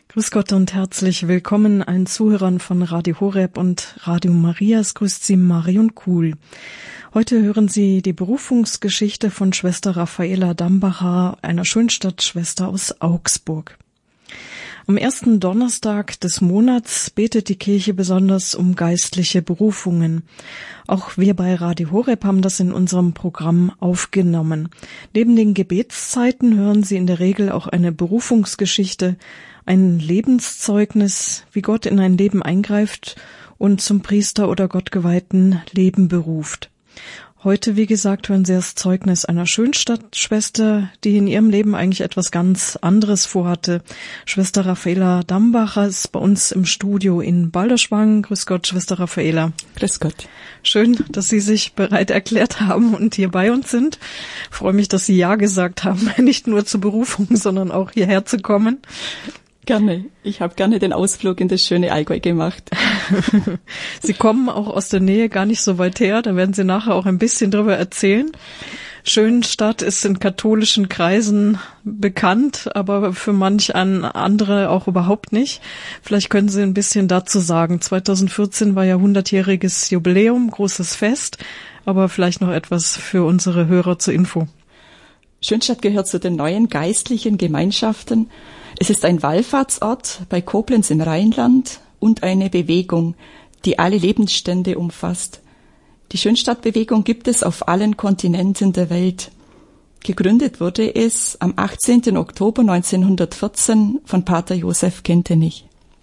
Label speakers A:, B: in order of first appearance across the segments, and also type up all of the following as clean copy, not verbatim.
A: Grüß Gott und herzlich willkommen allen Zuhörern von Radio Horeb und Radio Maria. Es grüßt Sie Marion Kuhl. Heute hören Sie die Berufungsgeschichte von Schwester Raffaela Dambacher, einer Schönstatt-Schwester aus Augsburg. Am ersten Donnerstag des Monats betet die Kirche besonders um geistliche Berufungen. Auch wir bei Radio Horeb haben das in unserem Programm aufgenommen. Neben den Gebetszeiten hören Sie in der Regel auch eine Berufungsgeschichte, ein Lebenszeugnis, wie Gott in ein Leben eingreift und zum Priester oder gottgeweihten Leben beruft. Heute, wie gesagt, hören Sie das Zeugnis einer Schönstatt-Schwester, die in ihrem Leben eigentlich etwas ganz anderes vorhatte. Schwester Raffaela Dambacher ist bei uns im Studio in Balderschwang. Grüß Gott, Schwester Raffaela.
B: Grüß Gott.
A: Schön, dass Sie sich bereit erklärt haben und hier bei uns sind. Ich freue mich, dass Sie Ja gesagt haben, nicht nur zur Berufung, sondern auch hierher zu kommen.
B: Gerne. Ich habe gerne den Ausflug in das schöne Allgäu gemacht.
A: Sie kommen auch aus der Nähe, gar nicht so weit her. Da werden Sie nachher auch ein bisschen drüber erzählen. Schönstatt ist in katholischen Kreisen bekannt, aber für manch andere auch überhaupt nicht. Vielleicht können Sie ein bisschen dazu sagen. 2014 war ja 100-jähriges Jubiläum, großes Fest, aber vielleicht noch etwas für unsere Hörer zur Info.
B: Schönstatt gehört zu den neuen geistlichen Gemeinschaften. Es ist ein Wallfahrtsort bei Koblenz im Rheinland und eine Bewegung, die alle Lebensstände umfasst. Die Schönstatt-Bewegung gibt es auf allen Kontinenten der Welt. Gegründet wurde es am 18. Oktober 1914 von Pater Josef Kentenich.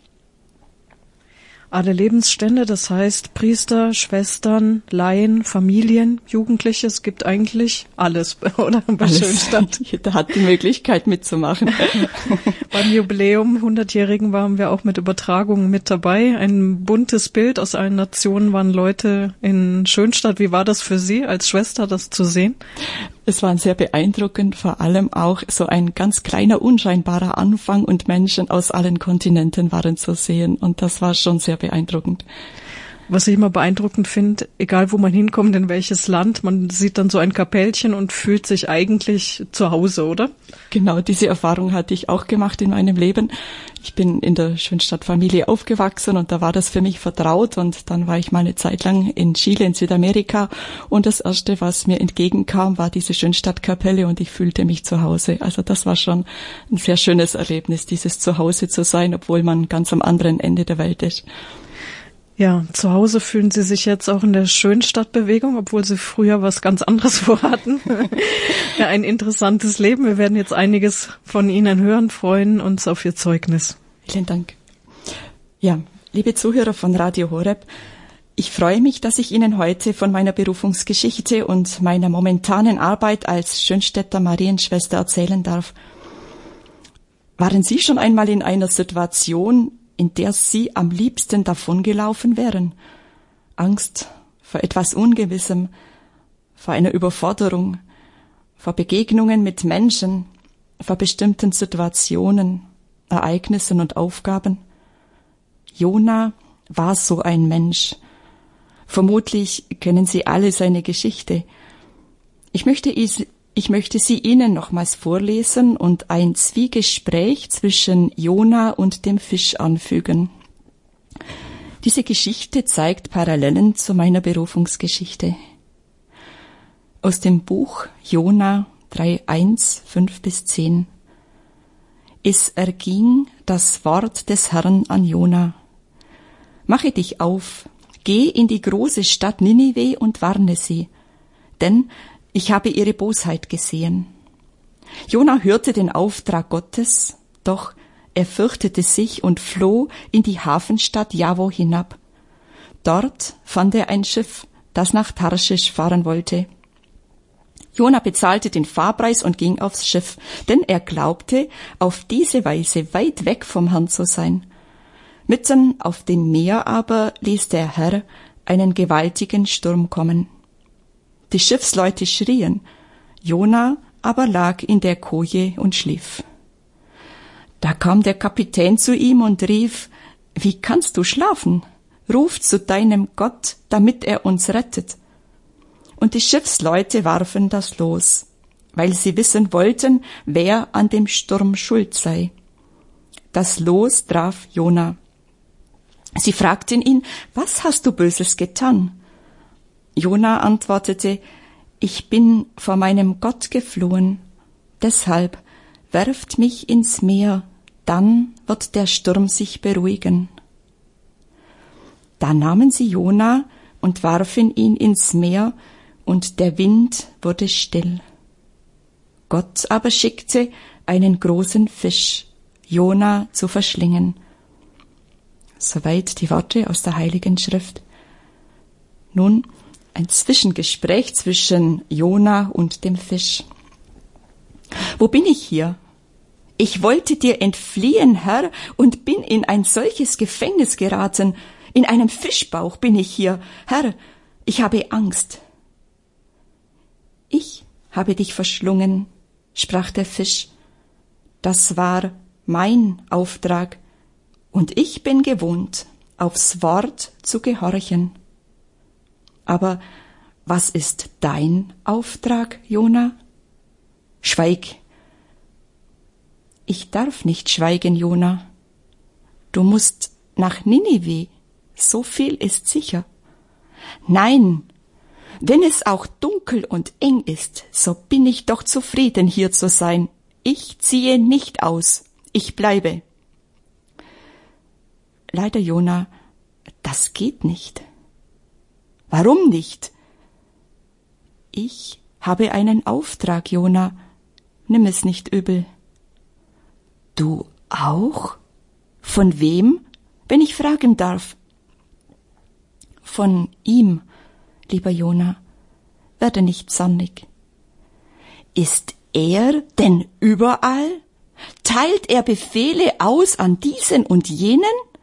A: Alle Lebensstände, das heißt Priester, Schwestern, Laien, Familien, Jugendliche, es gibt eigentlich alles, oder? Bei Schönstatt.
B: Jeder hat die Möglichkeit mitzumachen.
A: Beim Jubiläum 100-Jährigen waren wir auch mit Übertragungen mit dabei. Ein buntes Bild aus allen Nationen waren Leute in Schönstatt. Wie war das für Sie als Schwester, das zu sehen?
B: Es war sehr beeindruckend, vor allem auch so ein ganz kleiner, unscheinbarer Anfang und Menschen aus allen Kontinenten waren zu sehen und das war schon sehr beeindruckend.
A: Was ich immer beeindruckend finde, egal wo man hinkommt, in welches Land, man sieht dann so ein Kapellchen und fühlt sich eigentlich zu Hause, oder?
B: Genau, diese Erfahrung hatte ich auch gemacht in meinem Leben. Ich bin in der Schönstatt-Familie aufgewachsen und da war das für mich vertraut und dann war ich mal eine Zeit lang in Chile, in Südamerika und das Erste, was mir entgegenkam, war diese Schönstatt-Kapelle und ich fühlte mich zu Hause. Also das war schon ein sehr schönes Erlebnis, dieses Zuhause zu sein, obwohl man ganz am anderen Ende der Welt ist.
A: Ja, zu Hause fühlen Sie sich jetzt auch in der Schönstatt-Bewegung, obwohl Sie früher was ganz anderes vorhatten. Ja, ein interessantes Leben. Wir werden jetzt einiges von Ihnen hören, freuen uns auf Ihr Zeugnis.
B: Vielen Dank. Ja, liebe Zuhörer von Radio Horeb, ich freue mich, dass ich Ihnen heute von meiner Berufungsgeschichte und meiner momentanen Arbeit als Schönstädter Marienschwester erzählen darf. Waren Sie schon einmal in einer Situation, in der Sie am liebsten davongelaufen wären? Angst vor etwas Ungewissem, vor einer Überforderung, vor Begegnungen mit Menschen, vor bestimmten Situationen, Ereignissen und Aufgaben. Jona war so ein Mensch. Vermutlich kennen Sie alle seine Geschichte. Ich möchte sie Ihnen nochmals vorlesen und ein Zwiegespräch zwischen Jona und dem Fisch anfügen. Diese Geschichte zeigt Parallelen zu meiner Berufungsgeschichte. Aus dem Buch Jona 3,1, 5-10. Es erging das Wort des Herrn an Jona. Mache dich auf, geh in die große Stadt Ninive und warne sie, denn ich habe ihre Bosheit gesehen. Jona hörte den Auftrag Gottes, doch er fürchtete sich und floh in die Hafenstadt Javo hinab. Dort fand er ein Schiff, das nach Tarschisch fahren wollte. Jona bezahlte den Fahrpreis und ging aufs Schiff, denn er glaubte, auf diese Weise weit weg vom Herrn zu sein. Mitten auf dem Meer aber ließ der Herr einen gewaltigen Sturm kommen. Die Schiffsleute schrien, Jona aber lag in der Koje und schlief. Da kam der Kapitän zu ihm und rief, wie kannst du schlafen? Ruf zu deinem Gott, damit er uns rettet. Und die Schiffsleute warfen das Los, weil sie wissen wollten, wer an dem Sturm schuld sei. Das Los traf Jona. Sie fragten ihn, was hast du Böses getan? Jona antwortete, ich bin vor meinem Gott geflohen, deshalb werft mich ins Meer, dann wird der Sturm sich beruhigen. Da nahmen sie Jona und warfen ihn ins Meer, und der Wind wurde still. Gott aber schickte einen großen Fisch, Jona zu verschlingen. Soweit die Worte aus der Heiligen Schrift. Nun ein Zwischengespräch zwischen Jona und dem Fisch. Wo bin ich hier? Ich wollte dir entfliehen, Herr, und bin in ein solches Gefängnis geraten. In einem Fischbauch bin ich hier. Herr, ich habe Angst. Ich habe dich verschlungen, sprach der Fisch. Das war mein Auftrag, und ich bin gewohnt, aufs Wort zu gehorchen. Aber was ist dein Auftrag, Jona? Schweig. Ich darf nicht schweigen, Jona. Du musst nach Ninive, so viel ist sicher. Nein, wenn es auch dunkel und eng ist, so bin ich doch zufrieden, hier zu sein. Ich ziehe nicht aus, ich bleibe. Leider, Jona, das geht nicht. Warum nicht? Ich habe einen Auftrag, Jona. Nimm es nicht übel. Du auch? Von wem, wenn ich fragen darf? Von ihm, lieber Jona, werde nicht zornig. Ist er denn überall? Teilt er Befehle aus an diesen und jenen?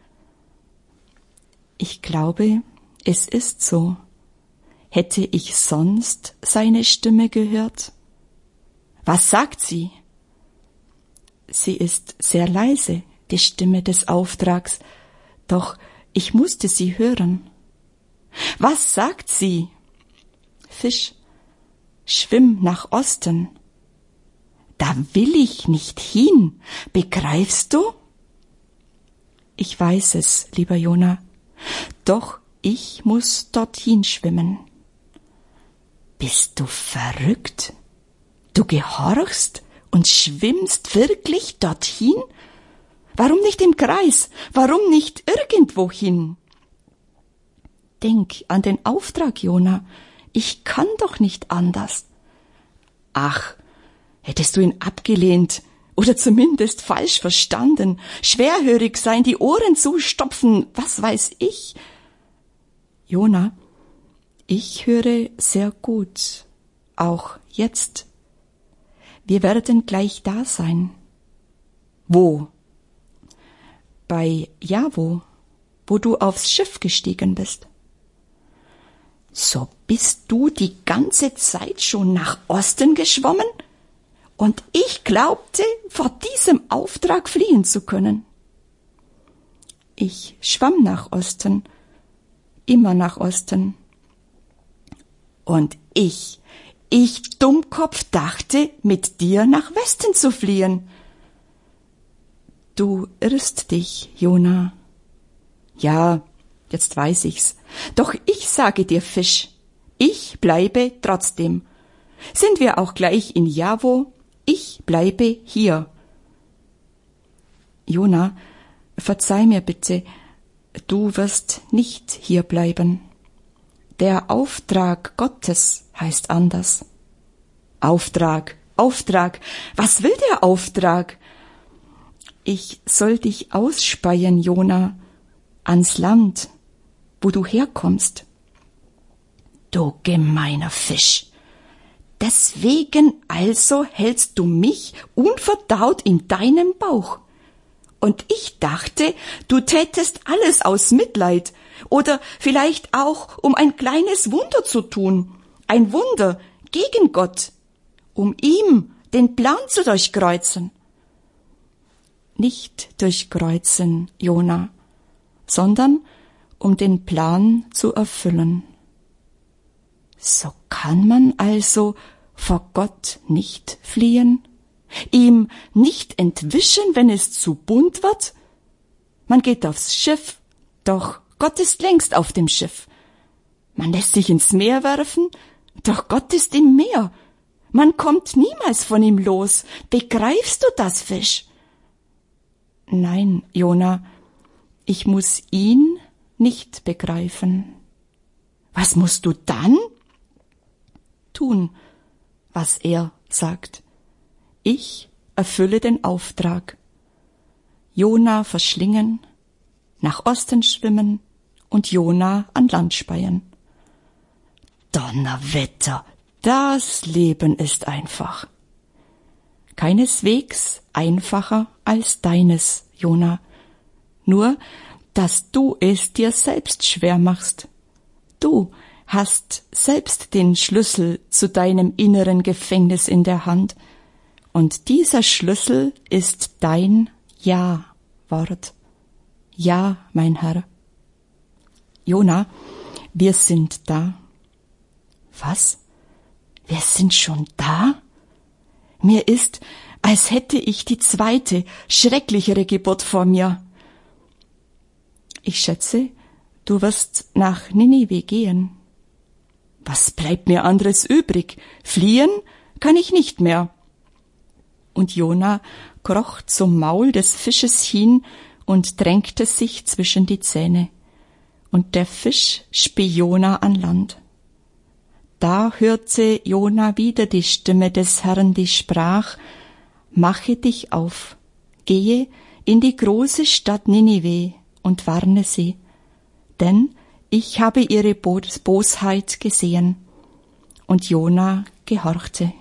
B: Ich glaube, es ist so. Hätte ich sonst seine Stimme gehört? Was sagt sie? Sie ist sehr leise, die Stimme des Auftrags, doch ich musste sie hören. Was sagt sie? Fisch, schwimm nach Osten. Da will ich nicht hin, begreifst du? Ich weiß es, lieber Jona, doch ich muss dorthin schwimmen. Bist du verrückt? Du gehorchst und schwimmst wirklich dorthin? Warum nicht im Kreis? Warum nicht irgendwohin? Denk an den Auftrag, Jona. Ich kann doch nicht anders. Ach, hättest du ihn abgelehnt oder zumindest falsch verstanden, schwerhörig sein, die Ohren zustopfen, was weiß ich? Jona, ich höre sehr gut, auch jetzt. Wir werden gleich da sein. Wo? Bei Javo, wo du aufs Schiff gestiegen bist. So bist du die ganze Zeit schon nach Osten geschwommen? Und ich glaubte, vor diesem Auftrag fliehen zu können. Ich schwamm nach Osten, immer nach Osten. Und ich Dummkopf, dachte, mit dir nach Westen zu fliehen. Du irrst dich, Jona. Ja, jetzt weiß ich's. Doch ich sage dir, Fisch, ich bleibe trotzdem. Sind wir auch gleich in Javo? Ich bleibe hier. Jona, verzeih mir bitte, du wirst nicht hier bleiben. Der Auftrag Gottes heißt anders. Auftrag, was will der Auftrag? Ich soll dich ausspeien, Jona, ans Land, wo du herkommst. Du gemeiner Fisch, deswegen also hältst du mich unverdaut in deinem Bauch. Und ich dachte, du tätest alles aus Mitleid oder vielleicht auch, um ein kleines Wunder zu tun. Ein Wunder gegen Gott, um ihm den Plan zu durchkreuzen. Nicht durchkreuzen, Jona, sondern um den Plan zu erfüllen. So kann man also vor Gott nicht fliehen? Ihm nicht entwischen, wenn es zu bunt wird? Man geht aufs Schiff, doch Gott ist längst auf dem Schiff. Man lässt sich ins Meer werfen, doch Gott ist im Meer. Man kommt niemals von ihm los. Begreifst du das, Fisch? Nein, Jona, ich muss ihn nicht begreifen. Was musst du dann? Tun, was er sagt. Ich erfülle den Auftrag. Jona verschlingen, nach Osten schwimmen und Jona an Land speien. Donnerwetter, das Leben ist einfach. Keineswegs einfacher als deines, Jona. Nur, dass du es dir selbst schwer machst. Du hast selbst den Schlüssel zu deinem inneren Gefängnis in der Hand. Und dieser Schlüssel ist dein Ja-Wort. Ja, mein Herr. Jona, wir sind da. Was? Wir sind schon da? Mir ist, als hätte ich die zweite, schrecklichere Geburt vor mir. Ich schätze, du wirst nach Ninive gehen. Was bleibt mir anderes übrig? Fliehen kann ich nicht mehr. Und Jona kroch zum Maul des Fisches hin und drängte sich zwischen die Zähne. Und der Fisch spie Jona an Land. Da hörte Jona wieder die Stimme des Herrn, die sprach: Mache dich auf, gehe in die große Stadt Ninive und warne sie, denn ich habe ihre Bosheit gesehen. Und Jona gehorchte.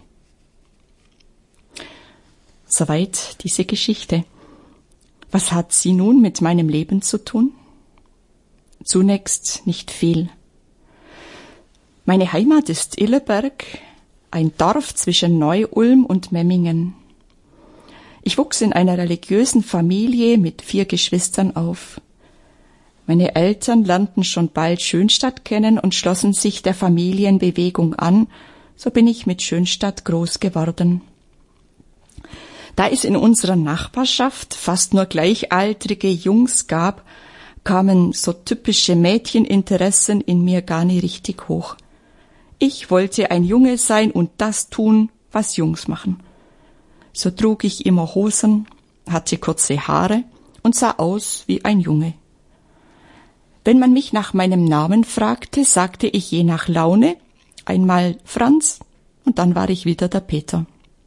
B: Soweit diese Geschichte. Was hat sie nun mit meinem Leben zu tun? Zunächst nicht viel. Meine Heimat ist Illeberg, ein Dorf zwischen Neu-Ulm und Memmingen. Ich wuchs in einer religiösen Familie mit 4 Geschwistern auf. Meine Eltern lernten schon bald Schönstadt kennen und schlossen sich der Familienbewegung an, so bin ich mit Schönstadt groß geworden. Da es in unserer Nachbarschaft fast nur gleichaltrige Jungs gab, kamen so typische Mädcheninteressen in mir gar nicht richtig hoch. Ich wollte ein Junge sein und das tun, was Jungs machen. So trug ich immer Hosen, hatte kurze Haare und sah aus wie ein Junge. Wenn man mich nach meinem Namen fragte, sagte ich je nach Laune einmal Franz und dann war ich wieder der Peter.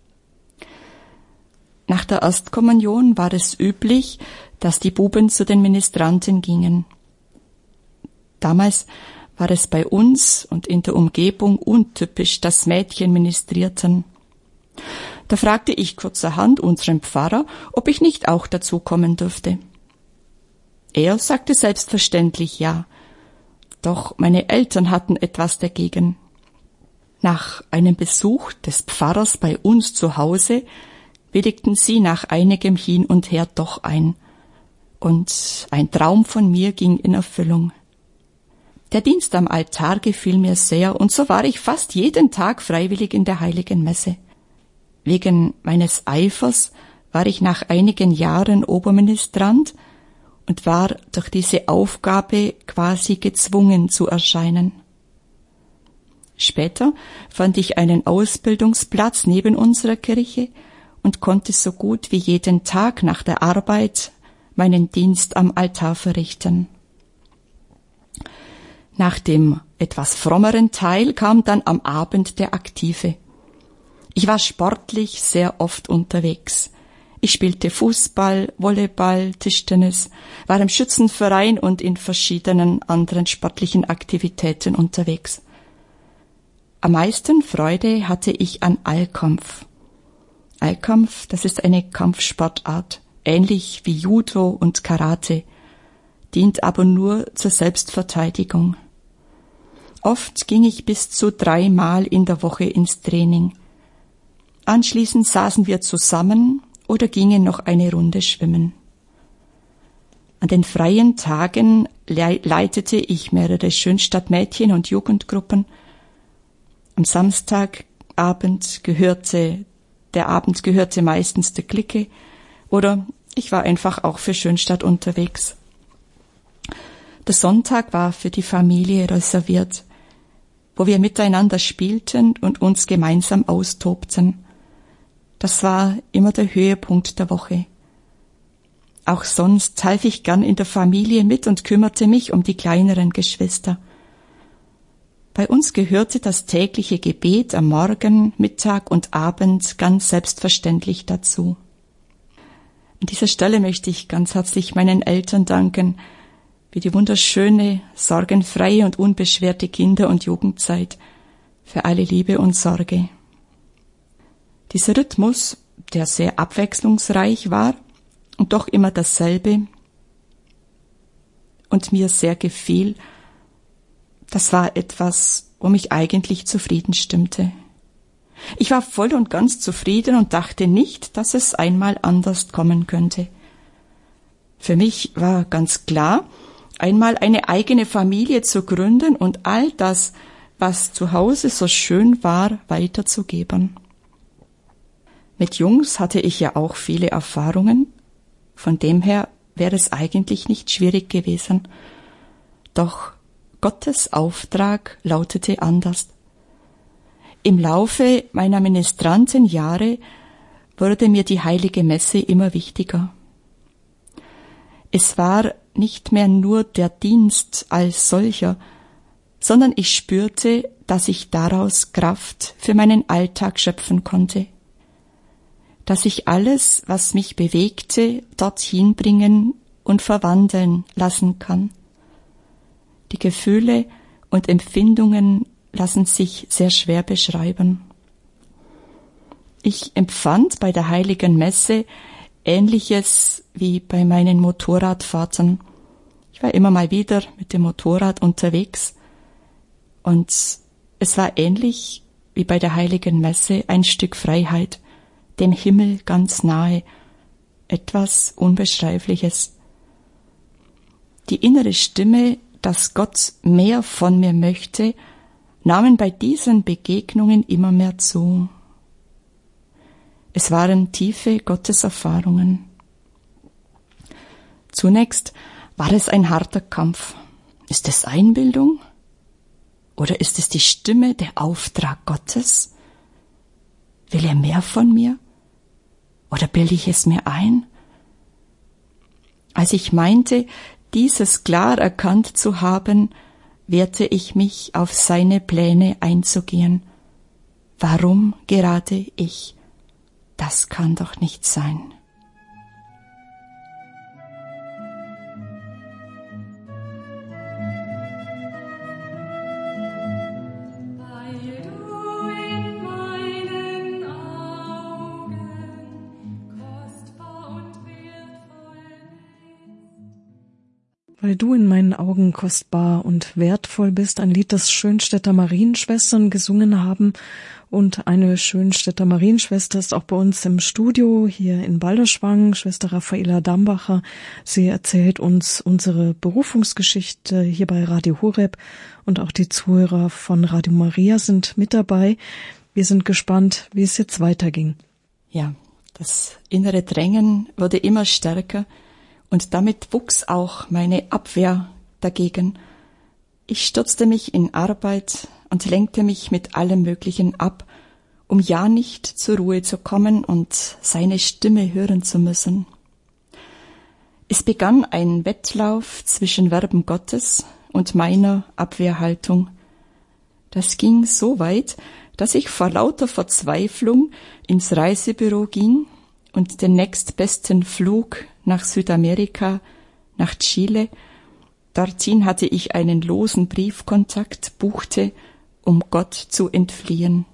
B: Nach der Erstkommunion war es üblich, dass die Buben zu den Ministranten gingen. Damals war es bei uns und in der Umgebung untypisch, dass Mädchen ministrierten. Da fragte ich kurzerhand unseren Pfarrer, ob ich nicht auch dazu kommen dürfte. Er sagte selbstverständlich ja, doch meine Eltern hatten etwas dagegen. Nach einem Besuch des Pfarrers bei uns zu Hause willigten sie nach einigem Hin und Her doch ein, und ein Traum von mir ging in Erfüllung. Der Dienst am Altar gefiel mir sehr, und so war ich fast jeden Tag freiwillig in der Heiligen Messe. Wegen meines Eifers war ich nach einigen Jahren Oberministrant und war durch diese Aufgabe quasi gezwungen zu erscheinen. Später fand ich einen Ausbildungsplatz neben unserer Kirche und konnte so gut wie jeden Tag nach der Arbeit meinen Dienst am Altar verrichten. Nach dem etwas frommeren Teil kam dann am Abend der Aktive. Ich war sportlich sehr oft unterwegs. Ich spielte Fußball, Volleyball, Tischtennis, war im Schützenverein und in verschiedenen anderen sportlichen Aktivitäten unterwegs. Am meisten Freude hatte ich an Eilkampf. Eilkampf, das ist eine Kampfsportart, ähnlich wie Judo und Karate, dient aber nur zur Selbstverteidigung. Oft ging ich bis zu 3 Mal in der Woche ins Training. Anschließend saßen wir zusammen oder gingen noch eine Runde schwimmen. An den freien Tagen leitete ich mehrere Schönstadt-Mädchen- und Jugendgruppen. Am Samstagabend gehörte der Abend gehörte meistens der Clique oder ich war einfach auch für Schönstatt unterwegs. Der Sonntag war für die Familie reserviert, wo wir miteinander spielten und uns gemeinsam austobten. Das war immer der Höhepunkt der Woche. Auch sonst half ich gern in der Familie mit und kümmerte mich um die kleineren Geschwister. Bei uns gehörte das tägliche Gebet am Morgen, Mittag und Abend ganz selbstverständlich dazu. An dieser Stelle möchte ich ganz herzlich meinen Eltern danken für die wunderschöne, sorgenfreie und unbeschwerte Kinder- und Jugendzeit, für alle Liebe und Sorge. Dieser Rhythmus, der sehr abwechslungsreich war und doch immer dasselbe und mir sehr gefiel, das war etwas, wo mich eigentlich zufrieden stimmte. Ich war voll und ganz zufrieden und dachte nicht, dass es einmal anders kommen könnte. Für mich war ganz klar, einmal eine eigene Familie zu gründen und all das, was zu Hause so schön war, weiterzugeben. Mit Jungs hatte ich ja auch viele Erfahrungen, von dem her wäre es eigentlich nicht schwierig gewesen. Doch Gottes Auftrag lautete anders. Im Laufe meiner Ministrantenjahre wurde mir die heilige Messe immer wichtiger. Es war nicht mehr nur der Dienst als solcher, sondern ich spürte, dass ich daraus Kraft für meinen Alltag schöpfen konnte, dass ich alles, was mich bewegte, dorthin bringen und verwandeln lassen kann. Die Gefühle und Empfindungen lassen sich sehr schwer beschreiben. Ich empfand bei der Heiligen Messe Ähnliches wie bei meinen Motorradfahrten. Ich war immer mal wieder mit dem Motorrad unterwegs und es war ähnlich wie bei der Heiligen Messe ein Stück Freiheit, dem Himmel ganz nahe, etwas Unbeschreibliches. Die innere Stimme, dass Gott mehr von mir möchte, nahmen bei diesen Begegnungen immer mehr zu. Es waren tiefe Gotteserfahrungen. Zunächst war es ein harter Kampf. Ist es Einbildung? Oder ist es die Stimme, der Auftrag Gottes? Will er mehr von mir? Oder bilde ich es mir ein? Als ich meinte, dieses klar erkannt zu haben, wehrte ich mich auf seine Pläne einzugehen. Warum gerade ich? Das kann doch nicht sein.
A: Weil du in meinen Augen kostbar und wertvoll bist, ein Lied, das Schönstädter Marienschwestern gesungen haben. Und eine Schönstädter Marienschwester ist auch bei uns im Studio hier in Balderschwang, Schwester Raffaela Dambacher. Sie erzählt uns unsere Berufungsgeschichte hier bei Radio Horeb und auch die Zuhörer von Radio Maria sind mit dabei. Wir sind gespannt, wie es jetzt weiterging.
B: Ja, das innere Drängen wurde immer stärker. Und damit wuchs auch meine Abwehr dagegen. Ich stürzte mich in Arbeit und lenkte mich mit allem Möglichen ab, um ja nicht zur Ruhe zu kommen und seine Stimme hören zu müssen. Es begann ein Wettlauf zwischen Verben Gottes und meiner Abwehrhaltung. Das ging so weit, dass ich vor lauter Verzweiflung ins Reisebüro ging und den nächstbesten Flug nach Südamerika, nach Chile. Dorthin hatte ich einen losen Briefkontakt, buchte, um Gott zu entfliehen.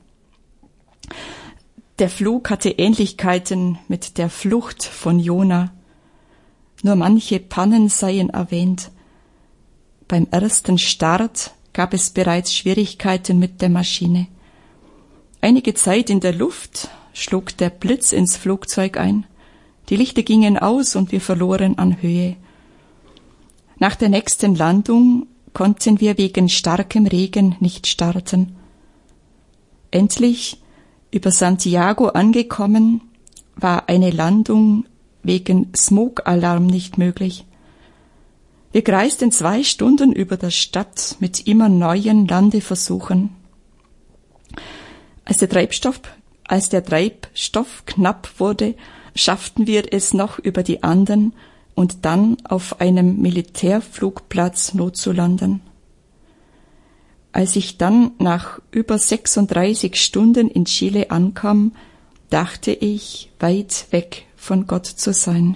B: Der Flug hatte Ähnlichkeiten mit der Flucht von Jona. Nur manche Pannen seien erwähnt. Beim ersten Start gab es bereits Schwierigkeiten mit der Maschine. Einige Zeit in der Luft schlug der Blitz ins Flugzeug ein. Die Lichter gingen aus und wir verloren an Höhe. Nach der nächsten Landung konnten wir wegen starkem Regen nicht starten. Endlich Über Santiago angekommen, war eine Landung wegen Smoke-Alarm nicht möglich. Wir kreisten 2 Stunden über der Stadt mit immer neuen Landeversuchen. Als der Treibstoff knapp wurde, schafften wir es noch über die Anden und dann auf einem Militärflugplatz notzulanden. Als ich dann nach über 36 Stunden in Chile ankam, dachte ich, weit weg von Gott zu sein.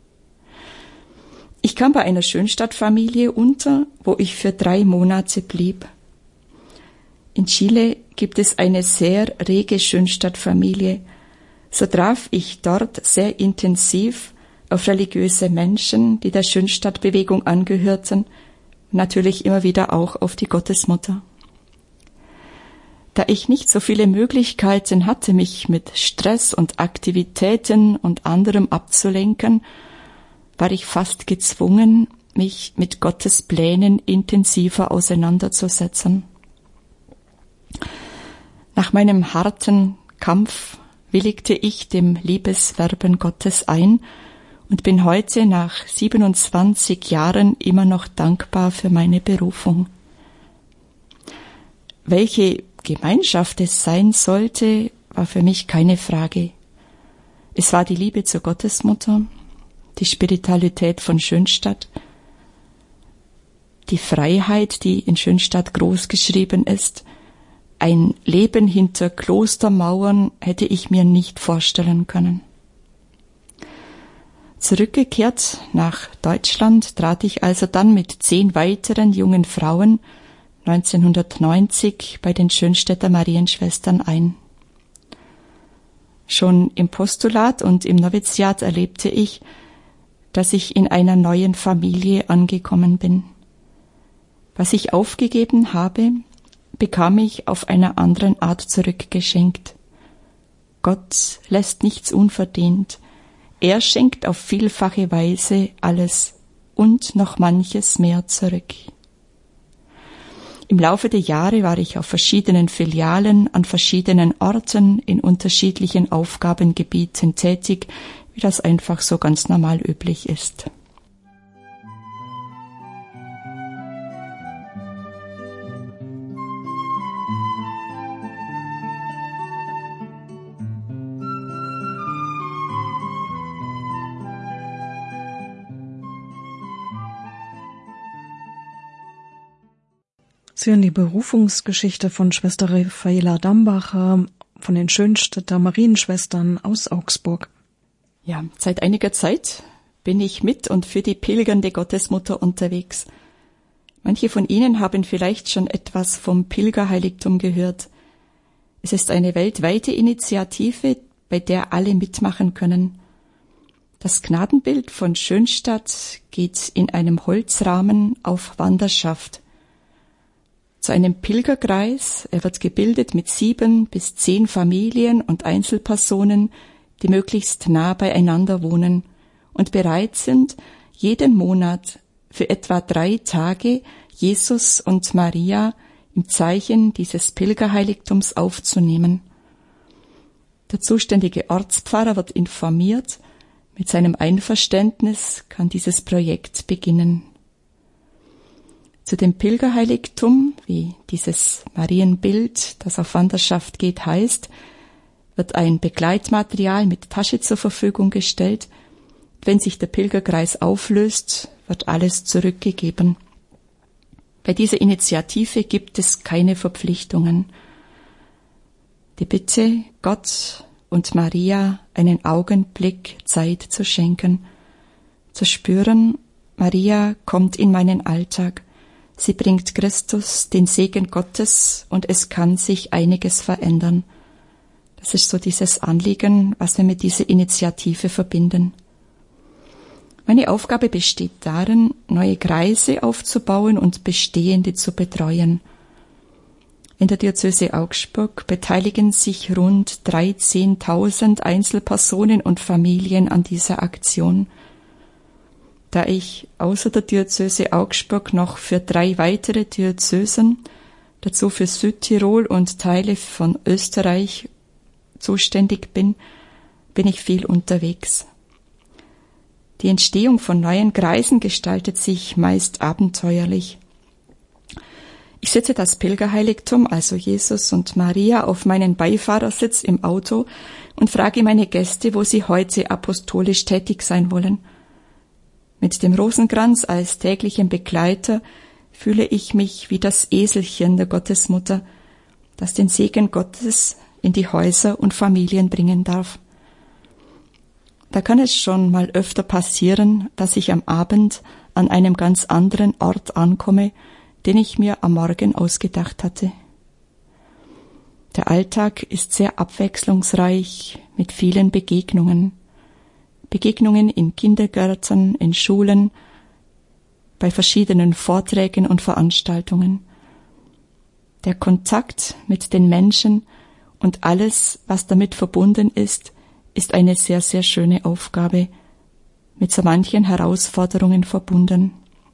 B: Ich kam bei einer Schönstadtfamilie unter, wo ich für 3 Monate blieb. In Chile gibt es eine sehr rege Schönstadtfamilie. So traf ich dort sehr intensiv auf religiöse Menschen, die der Schönstadtbewegung angehörten, natürlich immer wieder auch auf die Gottesmutter. Da ich nicht so viele Möglichkeiten hatte, mich mit Stress und Aktivitäten und anderem abzulenken, war ich fast gezwungen, mich mit Gottes Plänen intensiver auseinanderzusetzen. Nach meinem harten Kampf willigte ich dem Liebeswerben Gottes ein und bin heute nach 27 Jahren immer noch dankbar für meine Berufung. Welche Gemeinschaft es sein sollte, war für mich keine Frage. Es war die Liebe zur Gottesmutter, die Spiritualität von Schönstadt, die Freiheit, die in Schönstadt großgeschrieben ist. Ein Leben hinter Klostermauern hätte ich mir nicht vorstellen können. Zurückgekehrt nach Deutschland trat ich also dann mit 10 weiteren jungen Frauen 1990 bei den Schönstädter Marienschwestern ein. Schon im Postulat und im Noviziat erlebte ich, dass ich in einer neuen Familie angekommen bin. Was ich aufgegeben habe, bekam ich auf einer anderen Art zurückgeschenkt. Gott lässt nichts unverdient. Er schenkt auf vielfache Weise alles und noch manches mehr zurück. Im Laufe der Jahre war ich auf verschiedenen Filialen, an verschiedenen Orten, in unterschiedlichen Aufgabengebieten tätig, wie das einfach so ganz normal üblich ist.
A: Sie hören die Berufungsgeschichte von Schwester Raffaela Dambacher von den Schönstädter Marienschwestern aus Augsburg.
B: Ja, seit einiger Zeit bin ich mit und für die pilgernde Gottesmutter unterwegs. Manche von Ihnen haben vielleicht schon etwas vom Pilgerheiligtum gehört. Es ist eine weltweite Initiative, bei der alle mitmachen können. Das Gnadenbild von Schönstadt geht in einem Holzrahmen auf Wanderschaft zu einem Pilgerkreis. Er wird gebildet mit 7 bis 10 Familien und Einzelpersonen, die möglichst nah beieinander wohnen und bereit sind, jeden Monat für etwa 3 Tage Jesus und Maria im Zeichen dieses Pilgerheiligtums aufzunehmen. Der zuständige Ortspfarrer wird informiert. Mit seinem Einverständnis kann dieses Projekt beginnen. Zu dem Pilgerheiligtum, wie dieses Marienbild, das auf Wanderschaft geht, heißt, wird ein Begleitmaterial mit Tasche zur Verfügung gestellt. Wenn sich der Pilgerkreis auflöst, wird alles zurückgegeben. Bei dieser Initiative gibt es keine Verpflichtungen. Die Bitte, Gott und Maria einen Augenblick Zeit zu schenken, zu spüren, Maria kommt in meinen Alltag. Sie bringt Christus, den Segen Gottes, und es kann sich einiges verändern. Das ist so dieses Anliegen, was wir mit dieser Initiative verbinden. Meine Aufgabe besteht darin, neue Kreise aufzubauen und bestehende zu betreuen. In der Diözese Augsburg beteiligen sich rund 13.000 Einzelpersonen und Familien an dieser Aktion. Da ich außer der Diözese Augsburg noch für 3 weitere Diözesen, dazu für Südtirol und Teile von Österreich zuständig bin, bin ich viel unterwegs. Die Entstehung von neuen Kreisen gestaltet sich meist abenteuerlich. Ich setze das Pilgerheiligtum, also Jesus und Maria, auf meinen Beifahrersitz im Auto und frage meine Gäste, wo sie heute apostolisch tätig sein wollen. Mit dem Rosenkranz als täglichem Begleiter fühle ich mich wie das Eselchen der Gottesmutter, das den Segen Gottes in die Häuser und Familien bringen darf. Da kann es schon mal öfter passieren, dass ich am Abend an einem ganz anderen Ort ankomme, den ich mir am Morgen ausgedacht hatte. Der Alltag ist sehr abwechslungsreich mit vielen Begegnungen. Begegnungen in Kindergärten, in Schulen, bei verschiedenen Vorträgen und Veranstaltungen. Der Kontakt mit den Menschen und alles, was damit verbunden ist eine sehr, sehr schöne Aufgabe, mit so manchen Herausforderungen verbunden.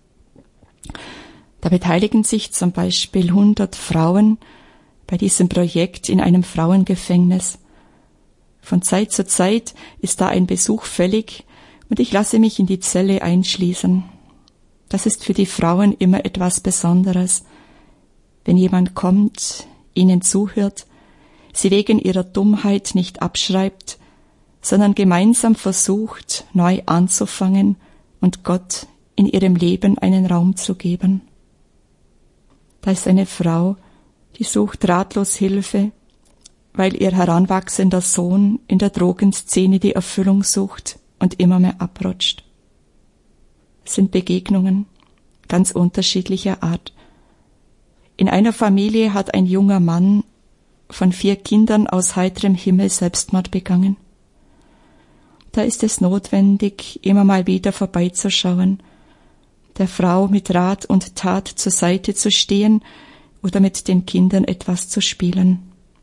B: Da beteiligen sich zum Beispiel 100 Frauen bei diesem Projekt in einem Frauengefängnis. Von Zeit zu Zeit ist da ein Besuch fällig und ich lasse mich in die Zelle einschließen. Das ist für die Frauen immer etwas Besonderes, wenn jemand kommt, ihnen zuhört, sie wegen ihrer Dummheit nicht abschreibt, sondern gemeinsam versucht, neu anzufangen und Gott in ihrem Leben einen Raum zu geben. Da ist eine Frau, die sucht ratlos Hilfe, weil ihr heranwachsender Sohn in der Drogenszene die Erfüllung sucht und immer mehr abrutscht. Es sind Begegnungen ganz unterschiedlicher Art. In einer Familie hat ein junger Mann von 4 Kindern aus heiterem Himmel Selbstmord begangen. Da ist es notwendig, immer mal wieder vorbeizuschauen, der Frau mit Rat und Tat zur Seite zu stehen oder mit den Kindern etwas zu spielen.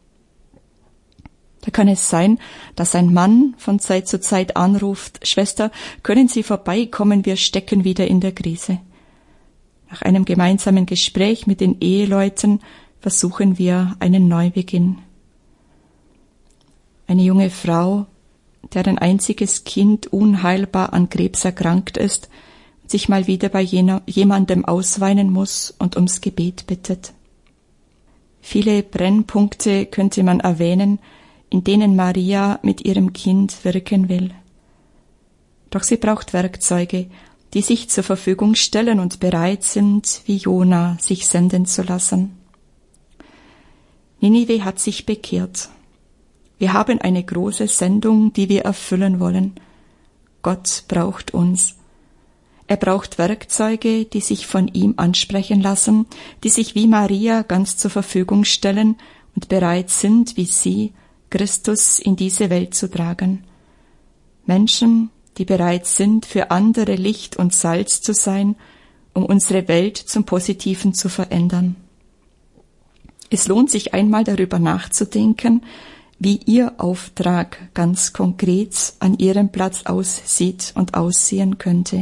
B: Da kann es sein, dass ein Mann von Zeit zu Zeit anruft, »Schwester, können Sie vorbeikommen, wir stecken wieder in der Krise.« Nach einem gemeinsamen Gespräch mit den Eheleuten versuchen wir einen Neubeginn. Eine junge Frau, deren einziges Kind unheilbar an Krebs erkrankt ist, sich mal wieder bei jemandem ausweinen muss und ums Gebet bittet. Viele Brennpunkte könnte man erwähnen, in denen Maria mit ihrem Kind wirken will. Doch sie braucht Werkzeuge, die sich zur Verfügung stellen und bereit sind, wie Jona, sich senden zu lassen. Ninive hat sich bekehrt. Wir haben eine große Sendung, die wir erfüllen wollen. Gott braucht uns. Er braucht Werkzeuge, die sich von ihm ansprechen lassen, die sich wie Maria ganz zur Verfügung stellen und bereit sind, wie sie, Christus in diese Welt zu tragen. Menschen, die bereit sind, für andere Licht und Salz zu sein, um unsere Welt zum Positiven zu verändern. Es lohnt sich einmal darüber nachzudenken, wie Ihr Auftrag ganz konkret an Ihrem Platz aussieht und aussehen könnte.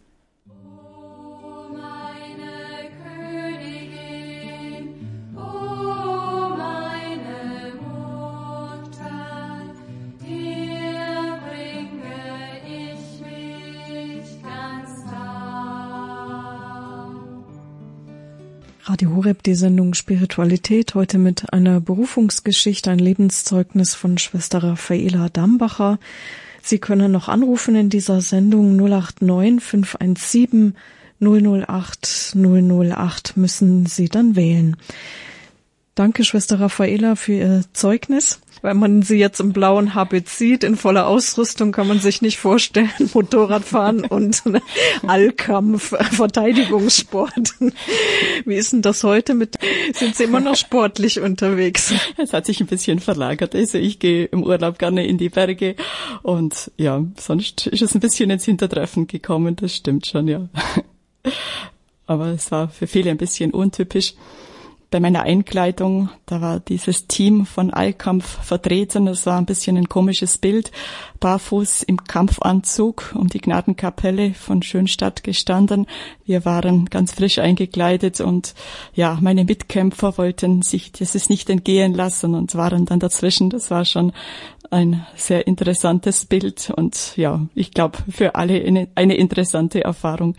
A: Radio Horeb, die Sendung Spiritualität, heute mit einer Berufungsgeschichte, ein Lebenszeugnis von Schwester Raffaela Dambacher. Sie können noch anrufen in dieser Sendung 089 517 008 008 müssen Sie dann wählen. Danke, Schwester Raffaela, für Ihr Zeugnis. Wenn man sie jetzt im blauen Habit sieht, in voller Ausrüstung, kann man sich nicht vorstellen, Motorradfahren und Allkampf, Verteidigungssport. Wie ist denn das heute sind Sie immer noch sportlich unterwegs?
B: Es hat sich ein bisschen verlagert. Also ich gehe im Urlaub gerne in die Berge und ja, sonst ist es ein bisschen ins Hintertreffen gekommen, das stimmt schon, ja. Aber es war für viele ein bisschen untypisch. bei meiner Einkleidung, da war dieses Team von Allkampf vertreten. Das war ein bisschen ein komisches Bild. Barfuß im Kampfanzug um die Gnadenkapelle von Schönstadt gestanden. Wir waren ganz frisch eingekleidet und ja, meine Mitkämpfer wollten sich das nicht entgehen lassen und waren dann dazwischen. Das war schon ein sehr interessantes Bild und ja, ich glaube für alle eine interessante Erfahrung.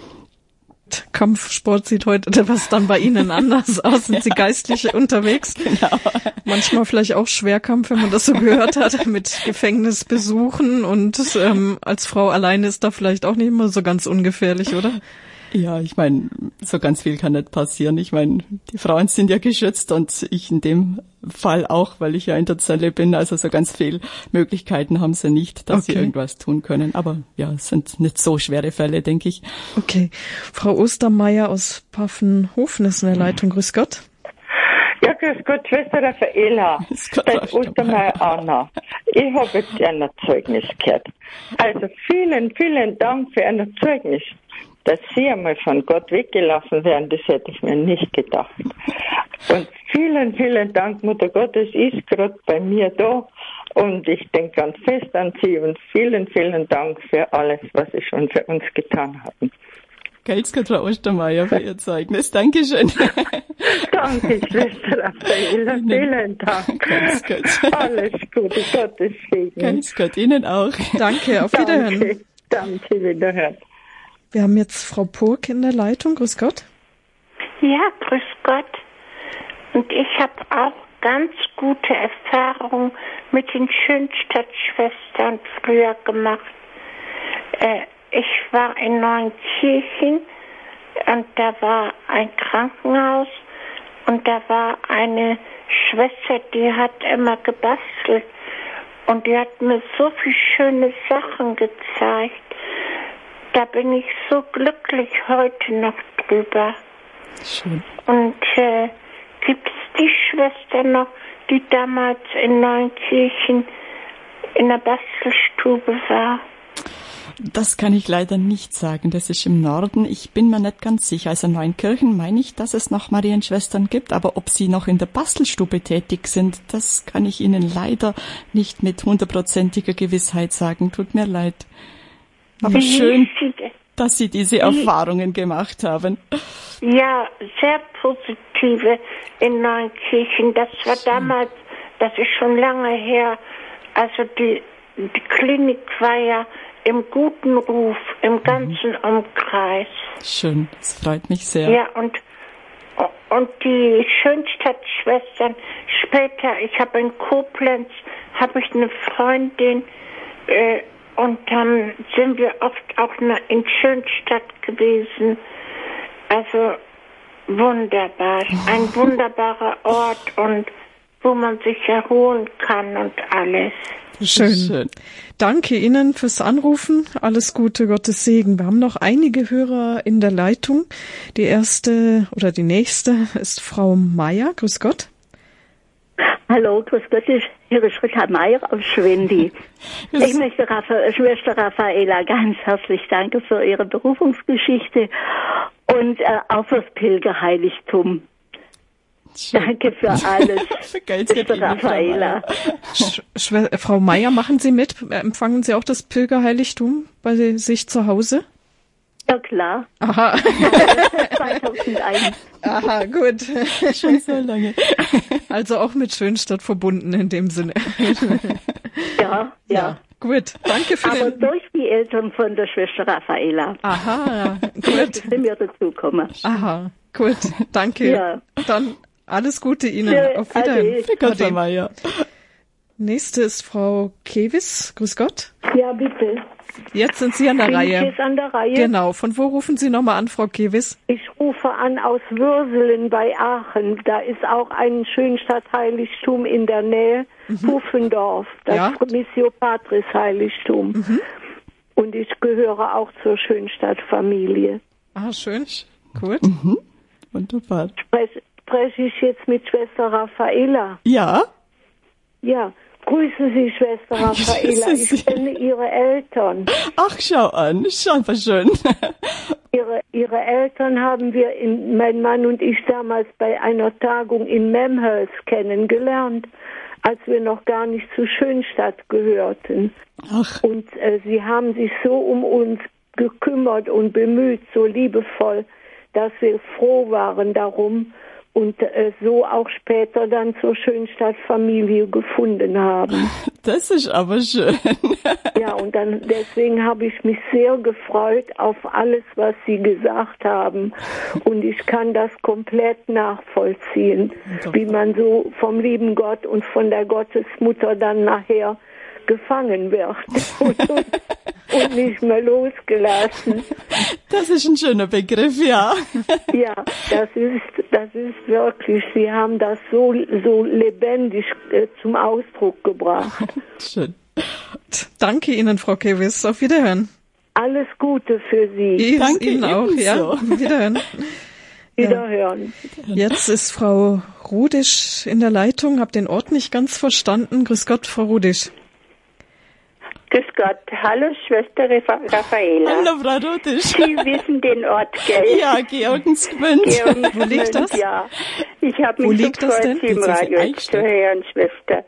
A: Kampfsport sieht heute was dann bei Ihnen anders aus. Sind Sie geistlich unterwegs?
B: Genau.
A: Manchmal vielleicht auch Schwerkampf, wenn man das so gehört hat, mit Gefängnisbesuchen und als Frau alleine ist da vielleicht auch nicht immer so ganz ungefährlich, oder?
B: Ja, ich meine, so ganz viel kann nicht passieren. Ich meine, die Frauen sind ja geschützt und ich in dem Fall auch, weil ich ja in der Zelle bin. Also so ganz viel Möglichkeiten haben sie nicht, dass sie irgendwas tun können. Aber ja, es sind nicht so schwere Fälle, denke ich.
A: Okay. Frau Ostermeier aus Pfaffenhofen ist in der Leitung. Grüß Gott.
C: Ja, grüß Gott, Schwester Raffaela. Das Ostermeier Anna. Ich habe jetzt ein Zeugnis gehört. Also vielen, vielen Dank für ein Zeugnis. Dass Sie einmal von Gott weggelaufen wären, das hätte ich mir nicht gedacht. Und vielen, vielen Dank, Mutter Gottes ist gerade bei mir da und ich denke ganz fest an Sie und vielen, vielen Dank für alles, was Sie schon für uns getan haben.
B: Grüß Gott, Frau Ostermeier, für Ihr Zeugnis. Dankeschön.
C: Danke, Schwester Raffaela. Vielen Dank.
B: Grüß Gott.
C: Alles Gute, Gottes Segen.
B: Grüß Gott, Ihnen auch.
A: Danke, auf Wiederhören.
C: Danke, Wiederhören.
A: Wir haben jetzt Frau Purk in der Leitung. Grüß Gott.
D: Ja, grüß Gott. Und ich habe auch ganz gute Erfahrungen mit den Schönstadtschwestern früher gemacht. Ich war in Neunkirchen und da war ein Krankenhaus und da war eine Schwester, die hat immer gebastelt und die hat mir so viele schöne Sachen gezeigt. Da bin ich so glücklich heute noch drüber.
B: Schön.
D: Und gibt es die Schwester noch, die damals in Neunkirchen in der Bastelstube war?
B: Das kann ich leider nicht sagen. Das ist im Norden. Ich bin mir nicht ganz sicher. Also in Neunkirchen meine ich, dass es noch Marienschwestern gibt. Aber ob sie noch in der Bastelstube tätig sind, das kann ich Ihnen leider nicht mit 100%iger Gewissheit sagen. Tut mir leid. Aber schön, dass Sie diese Erfahrungen gemacht haben.
D: Ja, sehr positive in Neunkirchen. Das war damals, das ist schon lange her, also die Klinik war ja im guten Ruf, im ganzen Umkreis.
B: Schön, das freut mich sehr.
D: Ja, und die Schönstadtschwestern, später, ich habe in Koblenz, habe ich eine Freundin, und dann sind wir oft auch in Schönstadt gewesen. Also wunderbar. Ein wunderbarer Ort und wo man sich erholen kann und alles.
A: Schön. Danke Ihnen fürs Anrufen. Alles Gute, Gottes Segen. Wir haben noch einige Hörer in der Leitung. Die erste oder die nächste ist Frau Meier. Grüß Gott.
E: Hallo, grüß Gott, hier ist Rita Meier aus Schwendi. Ich möchte Schwester Raffaela ganz herzlich danken für ihre Berufungsgeschichte und auch fürs Pilgerheiligtum. Danke für alles, Schwester Raffaela.
A: Frau Meier, machen Sie mit? Empfangen Sie auch das Pilgerheiligtum bei sich zu Hause?
E: Ja, klar.
A: Aha.
E: 2001.
A: Aha, gut.
B: Schon so lange.
A: Also auch mit Schönstadt verbunden in dem Sinne.
E: Ja.
A: Gut, danke für
E: Aber durch die Eltern von der Schwester Raffaela.
A: Aha, gut.
E: Sind wir dazugekommen.
A: Aha, gut, danke.
E: Ja.
A: Dann alles Gute Ihnen. Auf Wiedersehen.
B: Gott sei Meier.
A: Nächste ist Frau Kewis. Grüß Gott.
E: Ja, bitte.
A: Jetzt sind Sie an der Reihe.
E: Bin ich jetzt an der Reihe?
A: Genau. Von wo rufen Sie nochmal an, Frau Kewis?
E: Ich rufe an aus Würselen bei Aachen. Da ist auch ein Schönstadtheiligtum in der Nähe, Pufendorf, das Missio Patris Heiligtum. Und ich gehöre auch zur Schönstadtfamilie.
A: Ah, schön. Gut.
B: Wunderbar.
E: Spreche ich jetzt mit Schwester Raffaela?
B: Ja.
E: Ja. Grüße Sie, Schwester Raffaela. Ich kenne Ihre Eltern.
B: Ach, schau an. Ist einfach schön.
E: Ihre Ihre Eltern haben wir, mein Mann und ich, damals bei einer Tagung in Memhels kennengelernt, als wir noch gar nicht zu Schönstadt gehörten.
B: Ach.
E: Und sie haben sich so um uns gekümmert und bemüht, so liebevoll, dass wir froh waren darum und so auch später dann zur Schönstadt-Familie gefunden haben.
B: Das ist aber schön.
E: Ja, und dann deswegen habe ich mich sehr gefreut auf alles, was Sie gesagt haben. Und ich kann das komplett nachvollziehen, wie man so vom lieben Gott und von der Gottesmutter dann nachher gefangen wird und nicht mehr losgelassen.
B: Das ist ein schöner Begriff, ja.
E: Ja, das ist wirklich, Sie haben das so lebendig zum Ausdruck gebracht.
B: Schön.
A: Danke Ihnen, Frau Kevis. Auf Wiederhören.
E: Alles Gute für Sie.
A: Danke Ihnen auch.
B: Ebenso.
A: Ja, Wiederhören.
E: Wiederhören.
A: Jetzt ist Frau Rudisch in der Leitung. Hab den Ort nicht ganz verstanden. Grüß Gott, Frau Rudisch.
D: Grüß Gott. Hallo, Schwester Raffaela.
B: Hallo, Frau Rudisch.
D: Sie wissen den Ort, gell?
B: Ja, Georgensgmünd.
A: Wo liegt das?
D: Ja. Ich habe
A: Wo
D: mich
A: liegt
D: so
A: das
D: gefreut,
A: denn?
D: Sie im Radio zu hören, Schwester.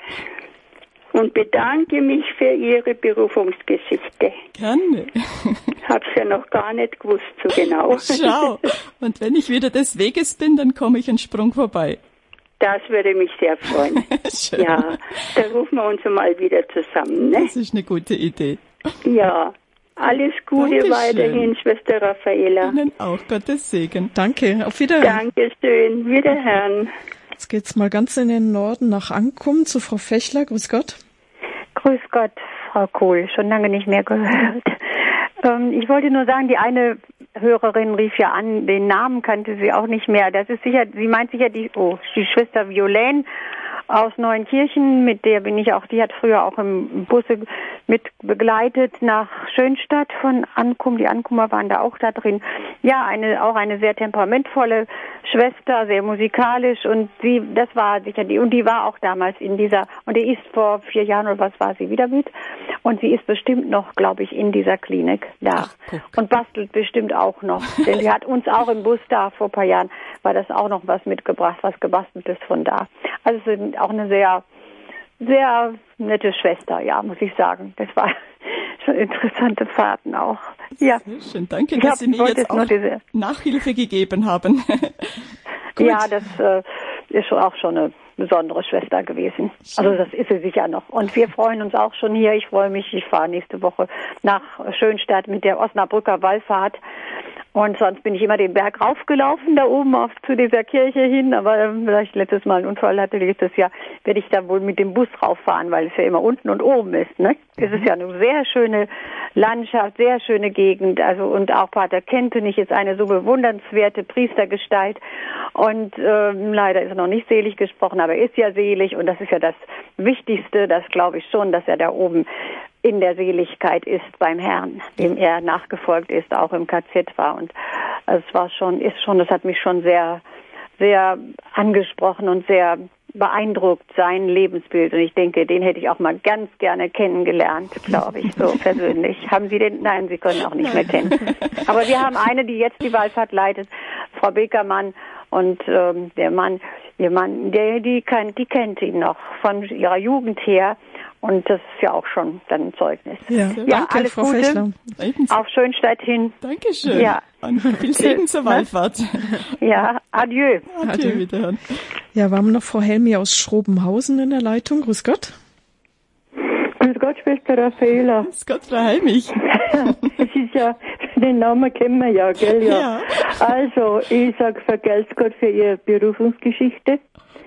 D: Und bedanke mich für Ihre Berufungsgeschichte.
B: Gerne.
D: Hab's ja noch gar nicht gewusst so genau.
B: Schau. Und wenn ich wieder des Weges bin, dann komme ich einen Sprung vorbei.
D: Das würde mich sehr freuen.
B: Schön.
D: Ja, da rufen wir uns mal wieder zusammen, ne?
B: Das ist eine gute Idee.
D: Ja, alles Gute
B: Dankeschön.
D: weiterhin, Schwester Raffaela.
B: Ihnen auch Gottes Segen.
A: Danke. Auf Wiederhören.
D: Dankeschön. Wiederhören.
A: Jetzt geht's mal ganz in den Norden nach Ankum zu Frau Fechler. Grüß Gott.
F: Grüß Gott, Frau Kohl. Schon lange nicht mehr gehört. Ich wollte nur sagen, die eine Hörerin rief ja an, den Namen kannte sie auch nicht mehr. Das ist sicher, sie meint sicher die Schwester Violaine aus Neuenkirchen, mit der bin ich auch, die hat früher auch im Busse mit begleitet nach Schönstadt von Ankum. Die Ankumer waren da auch da drin. Ja, auch eine sehr temperamentvolle Schwester, sehr musikalisch und das war sicher die, und die war auch damals und die ist vor 4 Jahren oder was war sie wieder mit und sie ist bestimmt noch, glaube ich, in dieser Klinik da. Und bastelt bestimmt auch noch, denn sie hat uns auch im Bus da vor ein paar Jahren, war das auch noch was mitgebracht, was gebastelt ist von da. Also es sind auch eine sehr, sehr nette Schwester, ja, muss ich sagen. Das war schon interessante Fahrten auch. Ja.
B: Sehr schön. Danke, dass Sie mir jetzt auch Nachhilfe gegeben haben.
F: Ja, das ist auch schon eine besondere Schwester gewesen. Also das ist sie sicher noch. Und wir freuen uns auch schon hier. Ich freue mich, ich fahre nächste Woche nach Schönstadt mit der Osnabrücker Wallfahrt. Und sonst bin ich immer den Berg raufgelaufen, da oben zu dieser Kirche hin. Aber vielleicht letztes Mal einen Unfall hatte, nächstes Jahr werde ich da wohl mit dem Bus rauffahren, weil es ja immer unten und oben ist. Ne? Es ist ja eine sehr schöne Landschaft, sehr schöne Gegend. Also und auch Pater Kentenich ist eine so bewundernswerte Priestergestalt. Und leider ist er noch nicht selig gesprochen, aber er ist ja selig. Und das ist ja das Wichtigste, das glaube ich schon, dass er da oben in der Seligkeit ist beim Herrn, dem er nachgefolgt ist, auch im KZ war. Und es war schon, das hat mich schon sehr, sehr angesprochen und sehr beeindruckt, sein Lebensbild. Und ich denke, den hätte ich auch mal ganz gerne kennengelernt, glaube ich, so persönlich. Haben Sie den? Nein, Sie können auch nicht mehr kennen. Aber wir haben eine, die jetzt die Wallfahrt leitet, Frau Beckermann. Und ihr Mann, die kennt ihn noch von ihrer Jugend her. Und das ist ja auch schon dann ein Zeugnis.
A: Ja, danke,
F: alles
A: Frau
F: Gute.
A: Fechler.
F: Auf Schönstadt hin.
B: Dankeschön.
F: Ja.
B: Und viel Segen zur Wallfahrt.
F: Ja, adieu.
B: Adieu, wiederhören.
A: Ja, wir haben noch Frau Helmi aus Schrobenhausen in der Leitung. Grüß Gott.
G: Grüß Gott, Schwester Raffaela.
B: Grüß Gott, Frau Helmich.
G: Es ist ja, den Namen kennen wir ja, gell? Ja. Also, ich sag vergelt's Gott für Ihre Berufungsgeschichte.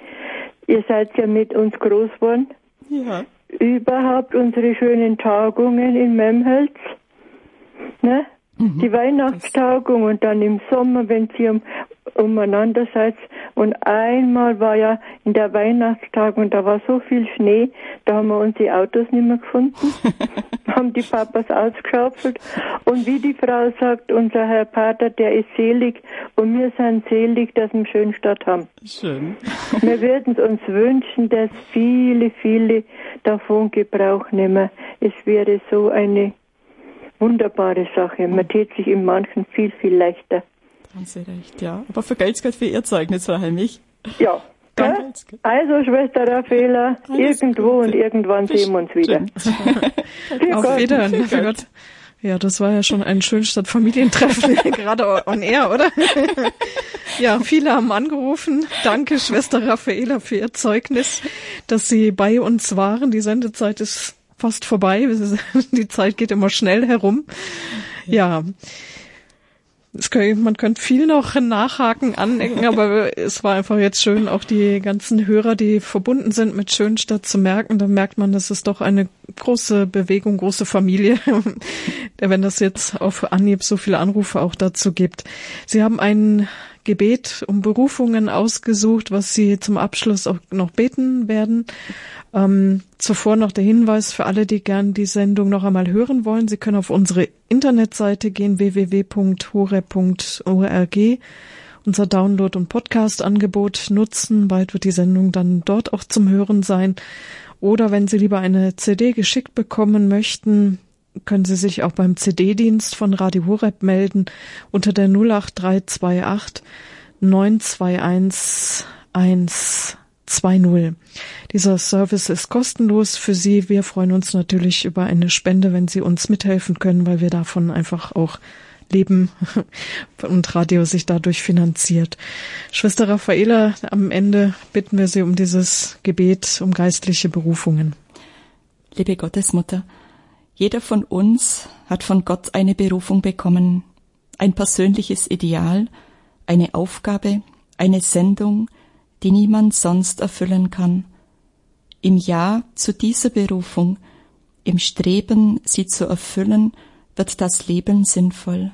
G: Ihr seid ja mit uns groß geworden.
B: Ja.
G: Überhaupt unsere schönen Tagungen in Memhels, ne? Die Weihnachtstagung und dann im Sommer, wenn Sie umeinander seid. Und einmal war ja in der Weihnachtstagung, da war so viel Schnee, da haben wir unsere Autos nicht mehr gefunden, haben die Papas ausgeschaufelt. Und wie die Frau sagt, unser Herr Pater, der ist selig und wir sind selig, dass wir Schönstadt haben.
B: Schön.
G: Wir würden uns wünschen, dass viele, viele davon Gebrauch nehmen. Es wäre so eine wunderbare Sache. Man tät sich in manchen viel, viel leichter.
B: Haben Sie recht, ja. Aber vergelt's Gott für Ihr Zeugnis, Frau Helmich.
G: Ja. Also, Schwester Raffaela, irgendwo und irgendwann sehen wir uns wieder.
A: Auf Wiedersehen, für Gott. Ja, das war ja schon ein Schönstadt-Familientreffen, gerade on air, oder? Ja, viele haben angerufen. Danke, Schwester Raffaela, für Ihr Zeugnis, dass Sie bei uns waren. Die Sendezeit ist fast vorbei. Die Zeit geht immer schnell herum. Ja. Man könnte viel noch nachhaken, andenken, aber es war einfach jetzt schön, auch die ganzen Hörer, die verbunden sind mit Schönstadt, zu merken. Da merkt man, dass es doch eine große Bewegung, große Familie, wenn das jetzt auf Anhieb so viele Anrufe auch dazu gibt. Sie haben ein Gebet um Berufungen ausgesucht, was Sie zum Abschluss auch noch beten werden. Zuvor noch der Hinweis für alle, die gern die Sendung noch einmal hören wollen. Sie können auf unsere Internetseite gehen, www.horeb.org, unser Download- und Podcast-Angebot nutzen. Bald wird die Sendung dann dort auch zum Hören sein. Oder wenn Sie lieber eine CD geschickt bekommen möchten, können Sie sich auch beim CD-Dienst von Radio Horeb melden unter der 08328 921 120. Dieser Service ist kostenlos für Sie. Wir freuen uns natürlich über eine Spende, wenn Sie uns mithelfen können, weil wir davon einfach auch leben und Radio sich dadurch finanziert. Schwester Raffaela, am Ende bitten wir Sie um dieses Gebet, um geistliche Berufungen.
B: Liebe Gottesmutter, jeder von uns hat von Gott eine Berufung bekommen, ein persönliches Ideal, eine Aufgabe, eine Sendung, die niemand sonst erfüllen kann. Im Ja zu dieser Berufung, im Streben, sie zu erfüllen, wird das Leben sinnvoll.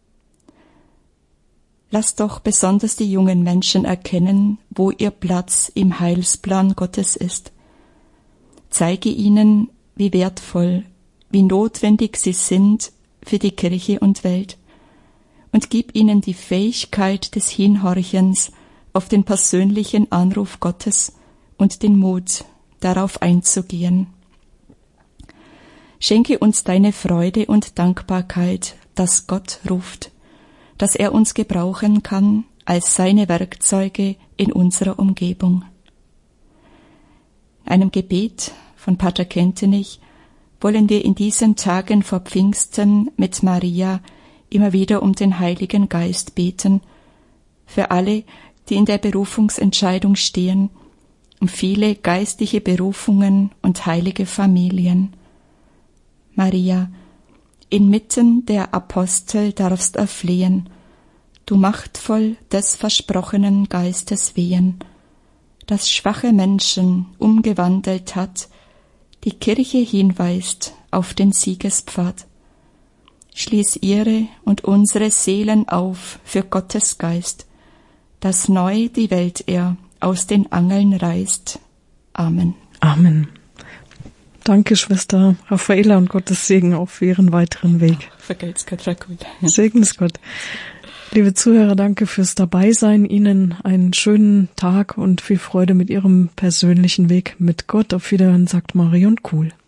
B: Lass doch besonders die jungen Menschen erkennen, wo ihr Platz im Heilsplan Gottes ist. Zeige ihnen, wie wertvoll, wie notwendig sie sind für die Kirche und Welt, und gib ihnen die Fähigkeit des Hinhorchens auf den persönlichen Anruf Gottes und den Mut, darauf einzugehen. Schenke uns deine Freude und Dankbarkeit, dass Gott ruft, dass er uns gebrauchen kann als seine Werkzeuge in unserer Umgebung. In einem Gebet von Pater Kentenich wollen wir in diesen Tagen vor Pfingsten mit Maria immer wieder um den Heiligen Geist beten, für alle, die in der Berufungsentscheidung stehen, um viele geistliche Berufungen und heilige Familien. Maria, inmitten der Apostel darfst erflehen, du machtvoll des versprochenen Geistes wehen, das schwache Menschen umgewandelt hat, die Kirche hinweist auf den Siegespfad. Schließ ihre und unsere Seelen auf für Gottes Geist, dass neu die Welt er aus den Angeln reißt. Amen.
A: Amen. Danke, Schwester Raffaela, und Gottes Segen auf Ihren weiteren Weg.
B: Vergelt's Gott, Frau Kuhl.
A: Segen es Gott. Liebe Zuhörer, danke fürs Dabeisein. Ihnen einen schönen Tag und viel Freude mit Ihrem persönlichen Weg mit Gott. Auf Wiederhören, sagt Marion Kuhl.